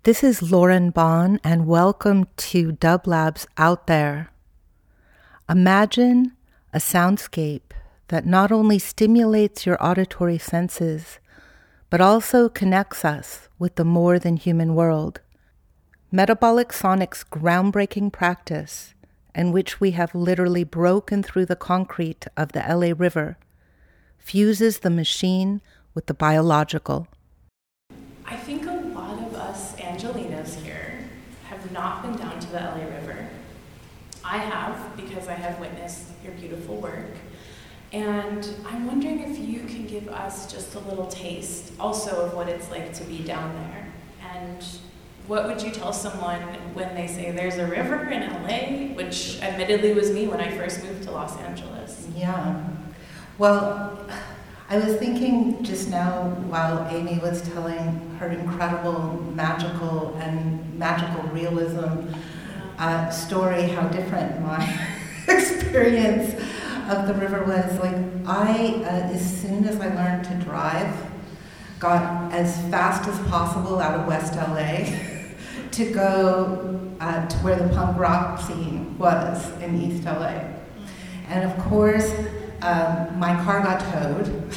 This is Lauren Bond, and welcome to Dub Labs Out There. Imagine a soundscape that not only stimulates your auditory senses, but also connects us with the more than human world. Metabolic Sonic's groundbreaking practice, in which we have literally broken through the concrete of the LA River, fuses the machine with the biological. I think a lot of us Angelinas here have not been down to the LA River. I have, because I have witnessed your beautiful work. And I'm wondering if you can give us just a little taste also of what it's like to be down there. And what would you tell someone when they say there's a river in LA, which admittedly was me when I first moved to Los Angeles? Yeah. Well, I was thinking just now while Amy was telling her incredible magical realism story, how different my experience of the river was. Like as soon as I learned to drive, got as fast as possible out of West LA to go to where the punk rock scene was in East LA. And of course, my car got towed,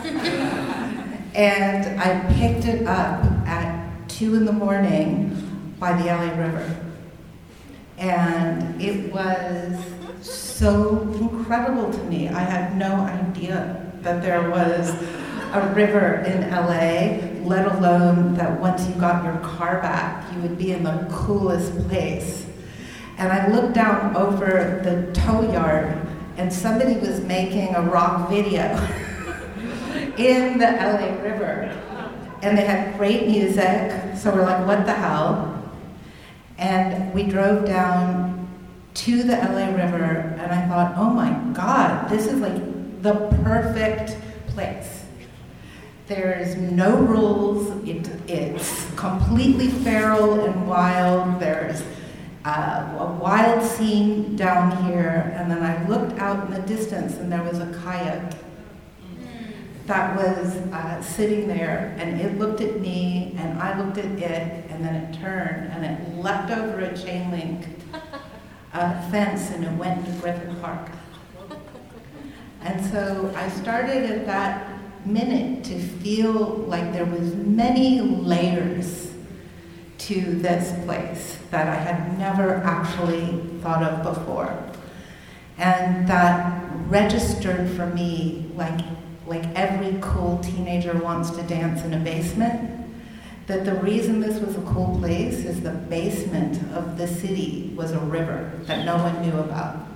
and I picked it up at 2 a.m. by the LA River. And it was so incredible to me. I had no idea that there was a river in LA, let alone that once you got your car back, you would be in the coolest place. And I looked down over the tow yard, and somebody was making a rock video in the LA River. And they had great music, so we're like, what the hell? And we drove down to the LA River, and I thought, oh my God, this is like the perfect place. There's no rules, it's completely feral and wild. There's a wild scene down here, and then I looked out in the distance and there was a kayak that was sitting there, and it looked at me and I looked at it, and then it turned and it leapt over a chain link fence and it went to Griffith Park. And so I started at that minute to feel like there was many layers to this place that I had never actually thought of before. And that registered for me like every cool teenager wants to dance in a basement, that the reason this was a cool place is the basement of the city was a river that no one knew about.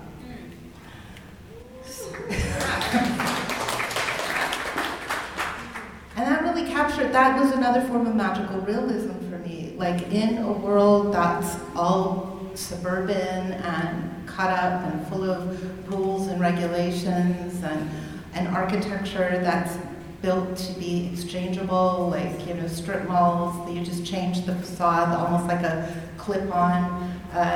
And that really captured, that was another form of magical realism for me. Like in a world that's all suburban and cut up and full of rules and regulations and an architecture that's built to be exchangeable, like, strip malls, that you just change the facade, almost like a clip-on,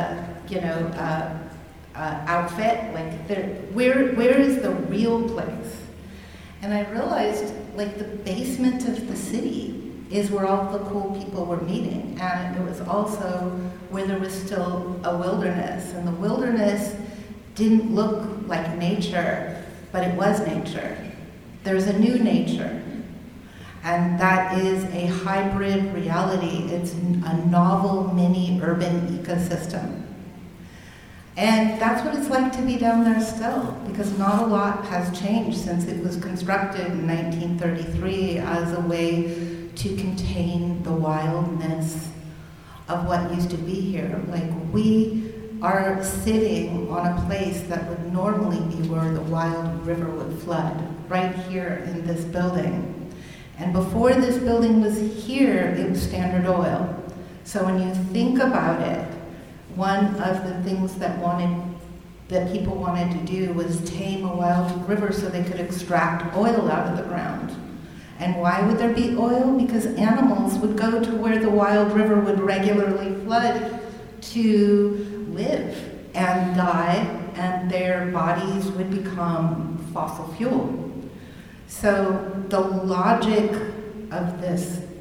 outfit. Like, where is the real place? And I realized, like, the basement of the city is where all the cool people were meeting. And it was also where there was still a wilderness. And the wilderness didn't look like nature, but it was nature. There's a new nature. And that is a hybrid reality. It's a novel mini urban ecosystem. And that's what it's like to be down there still, because not a lot has changed since it was constructed in 1933 as a way to contain the wildness of what used to be here. Like, we are sitting on a place that would normally be where the wild river would flood, right here in this building. And before this building was here, it was Standard Oil. So when you think about it, one of the things that people wanted to do was tame a wild river so they could extract oil out of the ground. And why would there be oil? Because animals would go to where the wild river would regularly flood to live and die, and their bodies would become fossil fuel. So the logic of this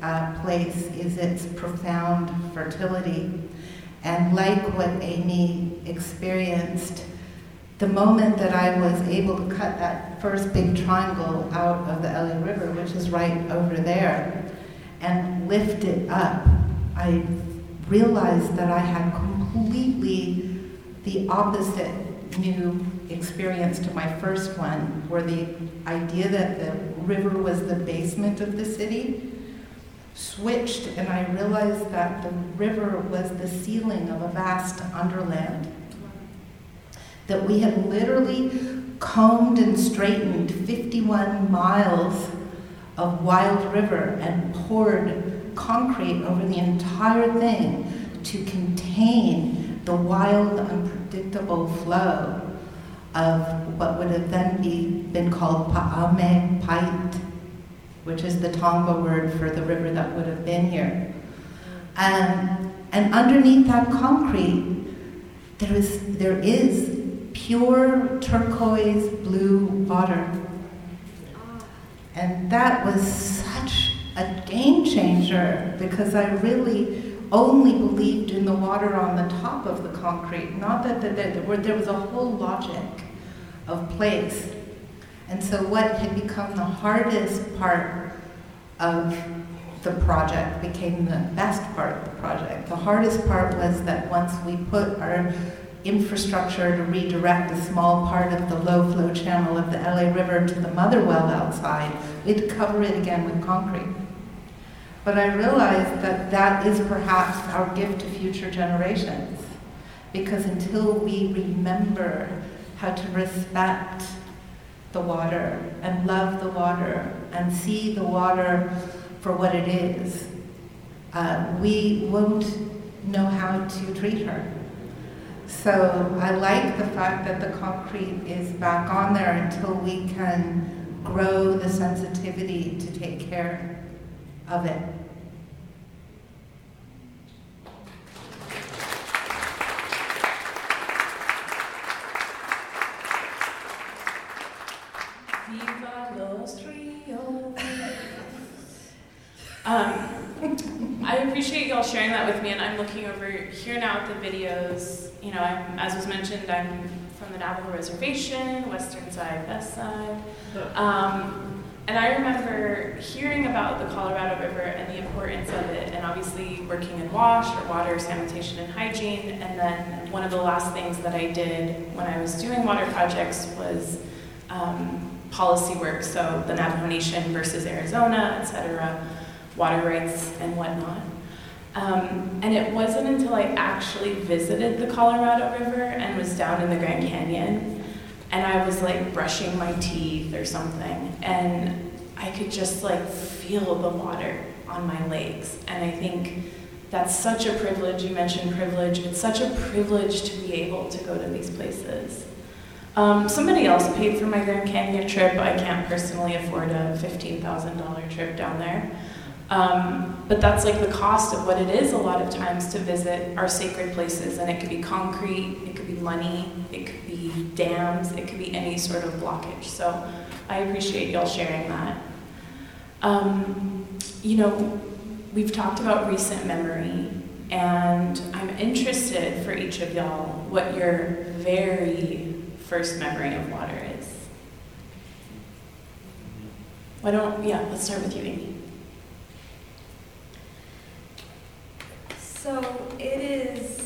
place is its profound fertility. And like what Amy experienced, the moment that I was able to cut that first big triangle out of the LA River, which is right over there, and lift it up, I realized that I had completely the opposite new experience to my first one, where the idea that the river was the basement of the city switched, and I realized that the river was the ceiling of a vast underland. That we had literally combed and straightened 51 miles of wild river and poured concrete over the entire thing to contain the wild, unpredictable flow of what would have then been called Pa'ame Pait, which is the Tongva word for the river that would have been here. And underneath that concrete, there is pure turquoise blue water. And that was such a game changer, because I really only believed in the water on the top of the concrete, not that there was a whole logic of place. And so what had become the hardest part of the project became the best part of the project. The hardest part was that once we put our infrastructure to redirect a small part of the low flow channel of the LA River to the mother well outside, we'd cover it again with concrete. But I realized that that is perhaps our gift to future generations, because until we remember how to respect the water and love the water and see the water for what it is, we won't know how to treat her. So I like the fact that the concrete is back on there until we can grow the sensitivity to take care of it. Viva los rios. I appreciate y'all sharing that with me, and I'm looking over here now at the videos. You know, as was mentioned, I'm from the Navajo Reservation, western side, best side. And I remember hearing about the Colorado River and the importance of it, and obviously working in WASH, or water, sanitation, and hygiene. And then one of the last things that I did when I was doing water projects was policy work, so the Navajo Nation versus Arizona, etc., water rights and whatnot. And it wasn't until I actually visited the Colorado River and was down in the Grand Canyon, and I was like brushing my teeth or something, and I could just like feel the water on my legs. And I think that's such a privilege. You mentioned privilege. It's such a privilege to be able to go to these places. Somebody else paid for my Grand Canyon trip. I can't personally afford a $15,000 trip down there. But that's like the cost of what it is a lot of times to visit our sacred places. And it could be concrete, it could be money, it could be dams, it could be any sort of blockage. So I appreciate y'all sharing that. You know, we've talked about recent memory, and I'm interested for each of y'all what your very first memory of water is. Let's start with you, Amy. So it is,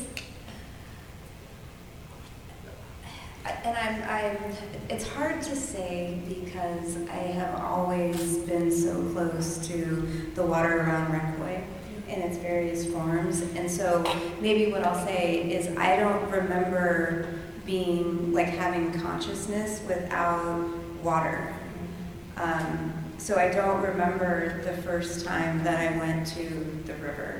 and it's hard to say because I have always been so close to the water around Requoy in its various forms. And so maybe what I'll say is I don't remember being, like, having consciousness without water. So I don't remember the first time that I went to the river.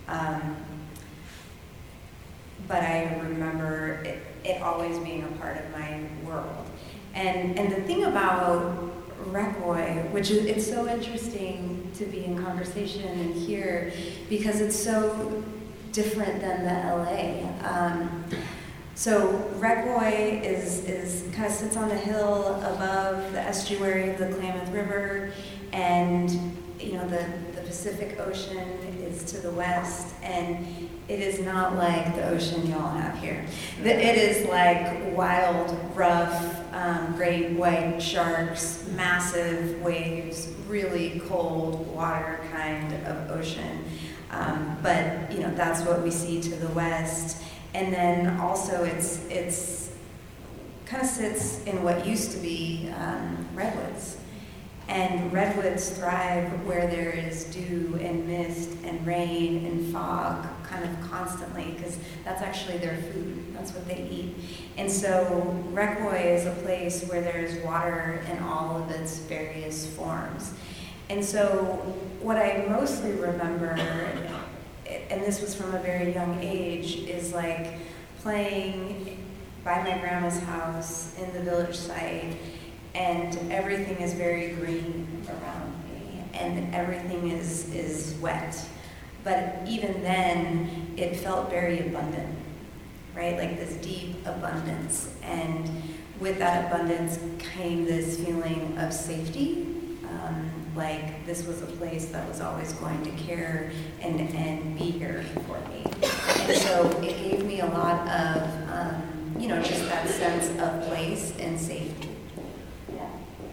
But I remember it always being a part of my world. And the thing about Requoy, which is, it's so interesting to be in conversation and hear, because it's so different than the LA. So Reckeway is kind of sits on the hill above the estuary of the Klamath River, and the Pacific Ocean is to the west, and it is not like the ocean y'all have here. It is like wild, rough, great white sharks, massive waves, really cold water kind of ocean. But that's what we see to the west. And then also it's kind of sits in what used to be redwoods. And redwoods thrive where there is dew and mist and rain and fog kind of constantly, because that's actually their food. That's what they eat. And so Reckeway is a place where there's water in all of its various forms. And so what I mostly remember, and this was from a very young age, is like playing by my grandma's house in the village site, and everything is very green around me, and everything is wet. But even then, it felt very abundant, right? Like this deep abundance. And with that abundance came this feeling of safety, like this was a place that was always going to care and be here for me. And so it gave me a lot of, just that sense of place and safety. Yeah.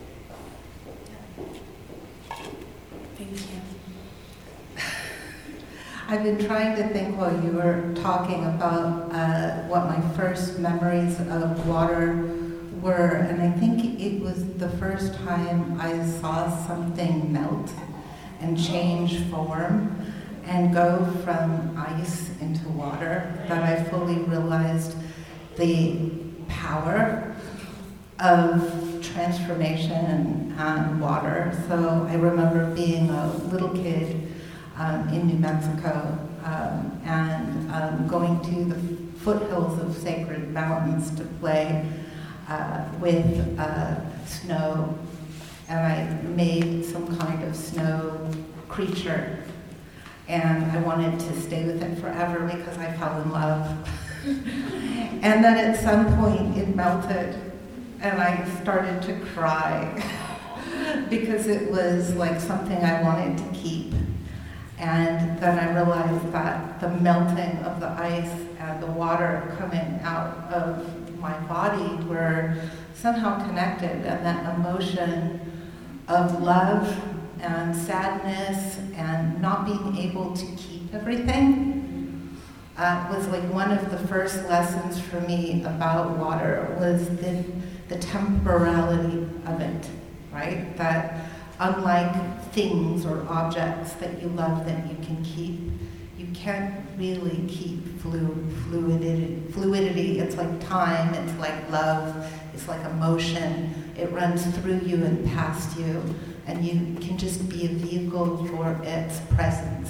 Thank you. I've been trying to think while you were talking about what my first memories of water were, and I think it was the first time I saw something melt and change form and go from ice into water, that I fully realized the power of transformation and water. So I remember being a little kid in New Mexico and going to the foothills of Sacred Mountains to play with snow, and I made some kind of snow creature, and I wanted to stay with it forever because I fell in love. And then at some point it melted, and I started to cry because it was like something I wanted to keep. And then I realized that the melting of the ice and the water coming out of my body were somehow connected, and that emotion of love and sadness and not being able to keep everything was like one of the first lessons for me about water, was the temporality of it, right? That unlike things or objects that you love that you can keep, you can't really keep fluidity. It's like time, it's like love, it's like emotion. It runs through you and past you, and you can just be a vehicle for its presence.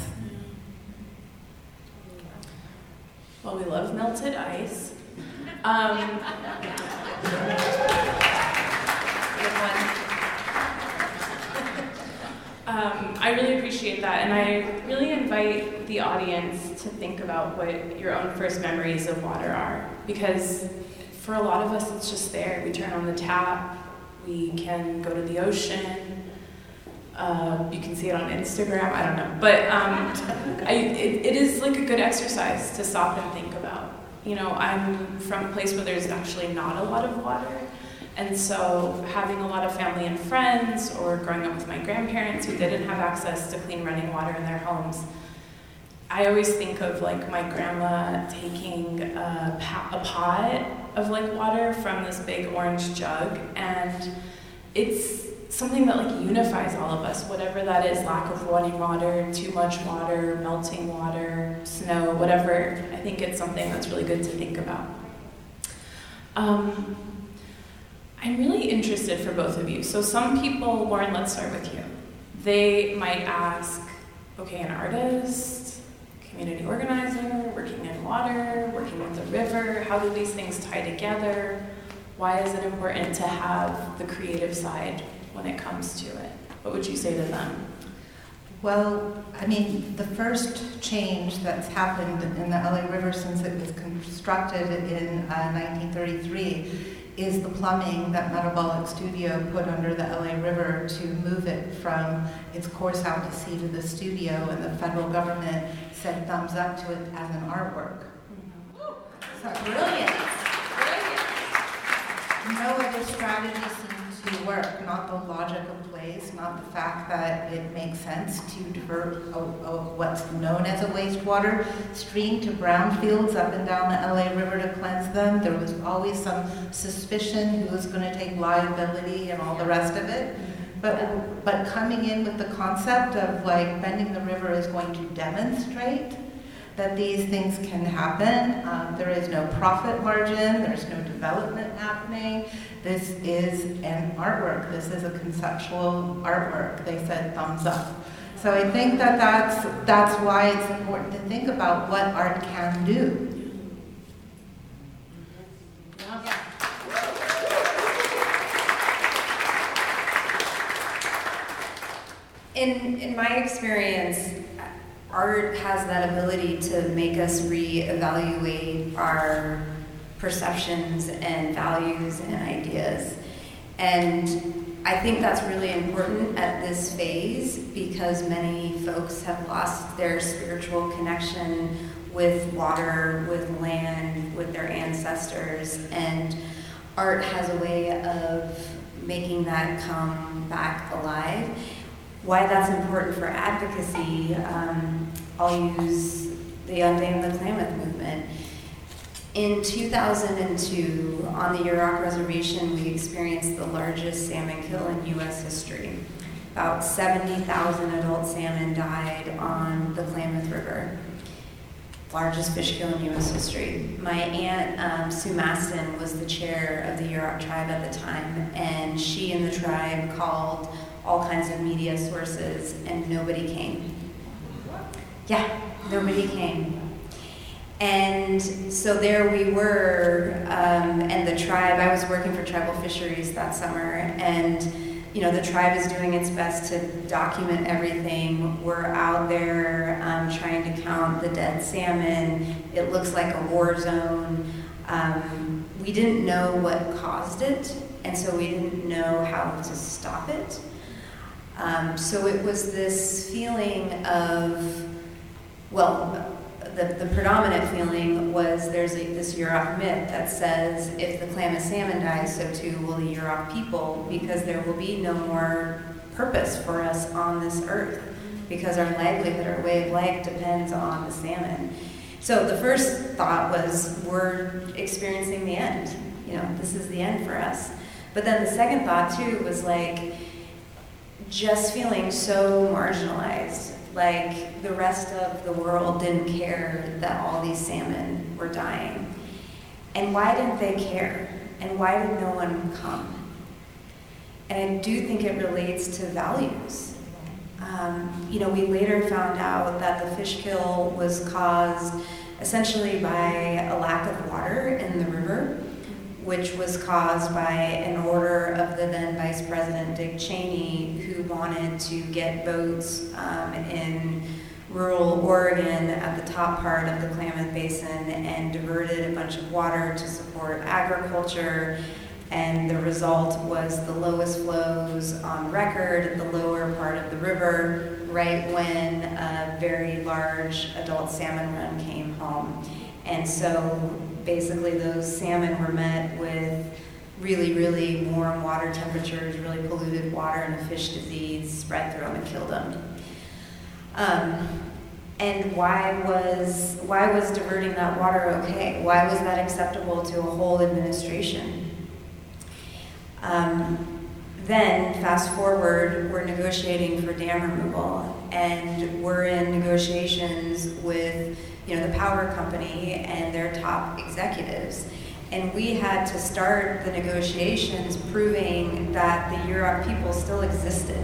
Well, we love melted ice. I really appreciate that, and I really invite the audience to think about what your own first memories of water are, because for a lot of us it's just there. We turn on the tap, we can go to the ocean, you can see it on Instagram, I don't know, but it is like a good exercise to stop and think about. I'm from a place where there's actually not a lot of water. And so having a lot of family and friends, or growing up with my grandparents who didn't have access to clean running water in their homes, I always think of like my grandma taking a pot of like water from this big orange jug, and it's something that like unifies all of us, whatever that is, lack of running water, too much water, melting water, snow, whatever. I think it's something that's really good to think about. I'm really interested for both of you. So some people, Lauren, let's start with you. They might ask, okay, an artist, community organizer, working in water, working with the river, how do these things tie together? Why is it important to have the creative side when it comes to it? What would you say to them? Well, I mean, the first change that's happened in the LA River since it was constructed in 1933 is the plumbing that Metabolic Studio put under the LA River to move it from its course out to sea to the studio, and the federal government said thumbs up to it as an artwork. So Brilliant. no other strategy seemed to work, not the logic of place, not the fact that it makes sense to divert what's known as a wastewater stream to brownfields up and down the LA River to cleanse them. There was always some suspicion who was going to take liability and all the rest of it. But coming in with the concept of like Bending the River is going to demonstrate that these things can happen. There is no profit margin, there's no development happening. This is an artwork, this is a conceptual artwork. They said thumbs up. So I think that that's why it's important to think about what art can do. In my experience, art has that ability to make us reevaluate our perceptions and values and ideas. And I think that's really important at this phase because many folks have lost their spiritual connection with water, with land, with their ancestors. And art has a way of making that come back alive. Why that's important for advocacy, I'll use the Undam the Klamath movement. In 2002, on the Yurok Reservation, we experienced the largest salmon kill in U.S. history. About 70,000 adult salmon died on the Klamath River. Largest fish kill in U.S. history. My aunt, Sue Maston, was the chair of the Yurok tribe at the time, and she and the tribe called all kinds of media sources, and nobody came. Yeah, nobody came. And so there we were, and the tribe, I was working for Tribal Fisheries that summer, and the tribe is doing its best to document everything. We're out there trying to count the dead salmon. It looks like a war zone. We didn't know what caused it, and so we didn't know how to stop it. So it was this feeling of, the predominant feeling was there's this Yurok myth that says if the Klamath salmon dies, so too will the Yurok people, because there will be no more purpose for us on this earth, because our livelihood, our way of life depends on the salmon. So the first thought was we're experiencing the end. This is the end for us. But then the second thought too was like, just feeling so marginalized, like the rest of the world didn't care that all these salmon were dying. And why didn't they care? And why did no one come? And I do think it relates to values. We later found out that the fish kill was caused essentially by a lack of water in the river, which was caused by an order of the then Vice President Dick Cheney, who wanted to get boats in rural Oregon at the top part of the Klamath Basin and diverted a bunch of water to support agriculture. And the result was the lowest flows on record at the lower part of the river, right when a very large adult salmon run came home. And so basically those salmon were met with really, really warm water temperatures, really polluted water, and a fish disease spread through them and killed them. And why was diverting that water okay? Why was that acceptable to a whole administration? Then, fast forward, we're negotiating for dam removal, and we're in negotiations with the power company and their top executives. And we had to start the negotiations proving that the Yurok people still existed.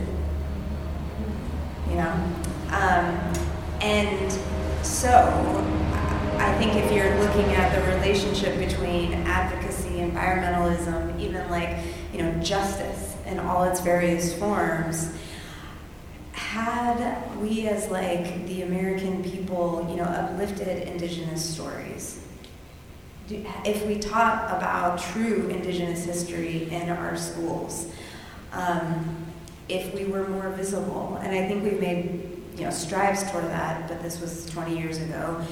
And so I think if you're looking at the relationship between advocacy, environmentalism, even justice in all its various forms, had we as like the American people, uplifted Indigenous stories, if we taught about true Indigenous history in our schools, if we were more visible, and I think we've made strides toward that, but this was 20 years ago,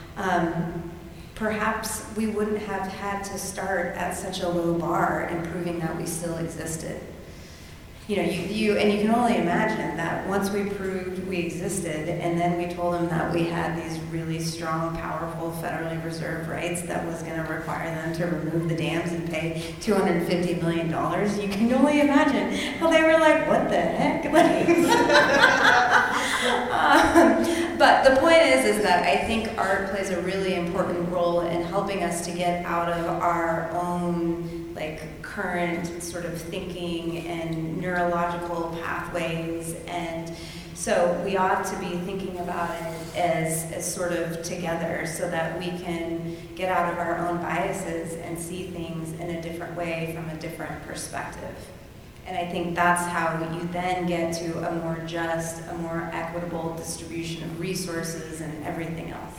perhaps we wouldn't have had to start at such a low bar in proving that we still existed. You can only imagine that once we proved we existed, and then we told them that we had these really strong, powerful federally reserved rights that was going to require them to remove the dams and pay $250 million. You can only imagine how they were like, what the heck? But the point is that I think art plays a really important role in helping us to get out of our own current sort of thinking and neurological pathways, and so we ought to be thinking about it as sort of together so that we can get out of our own biases and see things in a different way from a different perspective. And I think that's how you then get to a more just, a more equitable distribution of resources and everything else.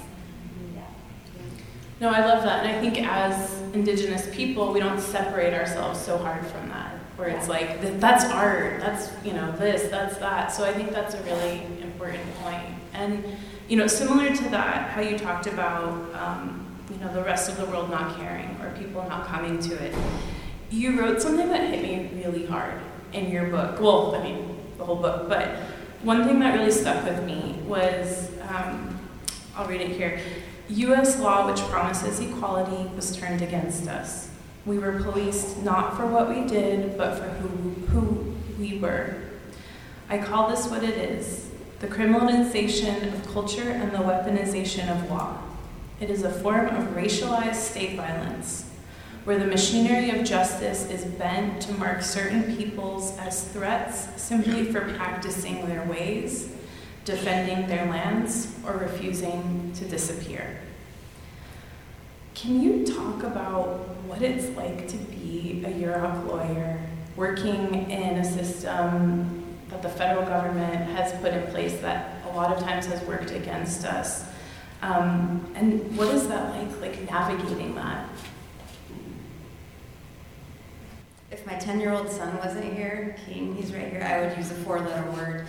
No, I love that. And I think as Indigenous people, we don't separate ourselves so hard from that, where it's like, that's art, that's, this, that's that. So I think that's a really important point. And, similar to that, how you talked about, the rest of the world not caring or people not coming to it, you wrote something that hit me really hard in your book. Well, the whole book, but one thing that really stuck with me was, I'll read it here. U.S. law, which promises equality, was turned against us. We were policed not for what we did, but for who we were. I call this what it is, the criminalization of culture and the weaponization of law. It is a form of racialized state violence, where the machinery of justice is bent to mark certain peoples as threats simply for practicing their ways, defending their lands, or refusing to disappear. Can you talk about what it's like to be a Yurok lawyer working in a system that the federal government has put in place that a lot of times has worked against us? And what is that like navigating that? If my 10-year-old son wasn't here, Keaton, he's right here, I would use a 4-letter word.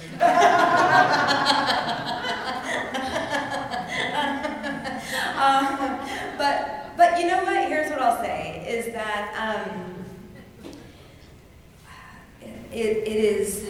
But you know what? Here's what I'll say, is that it is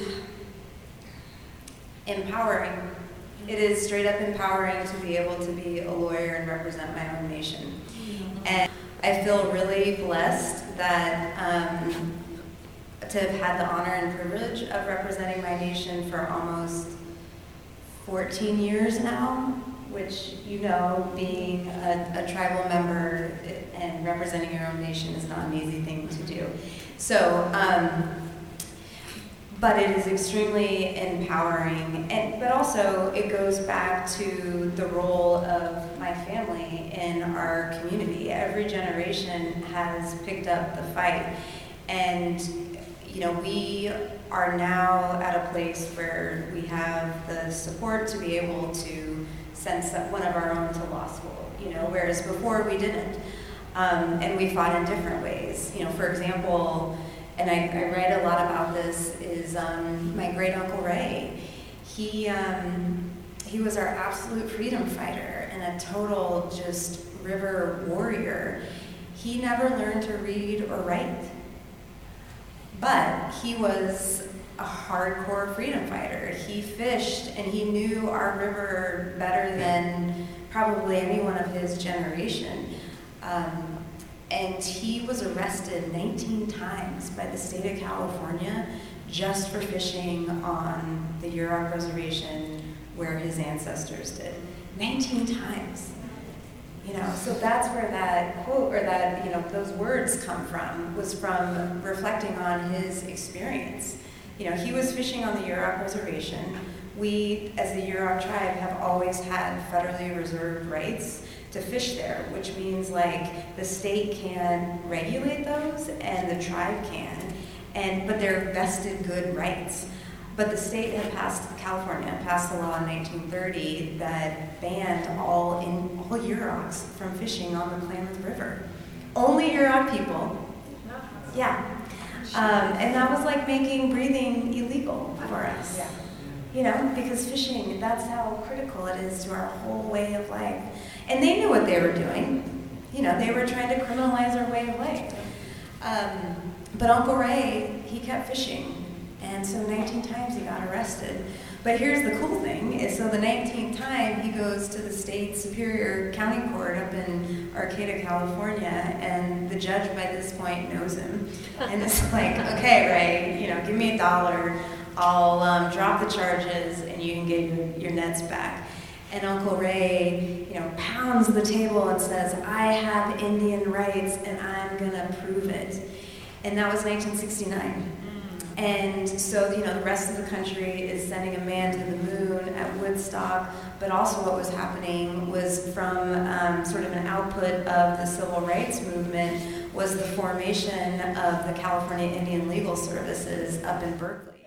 empowering. It is straight up empowering to be able to be a lawyer and represent my own nation. And I feel really blessed that to have had the honor and privilege of representing my nation for almost 14 years now, which, being a tribal member and representing your own nation is not an easy thing to do. So, but it is extremely empowering, but also it goes back to the role of my family in our community. Every generation has picked up the fight, and we are now at a place where we have the support to be able to send one of our own to law school, whereas before we didn't. And we fought in different ways. For example, and I write a lot about this, is my great uncle Ray. He was our absolute freedom fighter and a total just river warrior. He never learned to read or write, but he was a hardcore freedom fighter. He fished and he knew our river better than probably anyone of his generation. And he was arrested 19 times by the state of California just for fishing on the Yurok reservation where his ancestors did. 19 times. So that's where that quote, or that, those words come from, was from reflecting on his experience. He was fishing on the Yurok reservation. We, as the Yurok tribe, have always had federally reserved rights to fish there, which means the state can regulate those and the tribe can, but they're vested good rights. But the state had California passed a law in 1930 that banned all Yuroks from fishing on the Klamath River. Only Yurok people. Yeah. And that was like making breathing illegal for us. Yeah. You know, because fishing, that's how critical it is to our whole way of life. And they knew what they were doing. You know, they were trying to criminalize our way of life. But Uncle Ray, he kept fishing. And so 19 times he got arrested. But here's the cool thing, is so the 19th time he goes to the state superior county court up in Arcata, California, and the judge by this point knows him. And it's like, okay, Ray, you know, give me $1, I'll drop the charges and you can get your nets back. And Uncle Ray, you know, pounds the table and says, I have Indian rights and I'm gonna prove it. And that was 1969. And so, you know, the rest of the country is sending a man to the moon at Woodstock, but also what was happening was from sort of an output of the civil rights movement was the formation of the California Indian Legal Services up in Berkeley.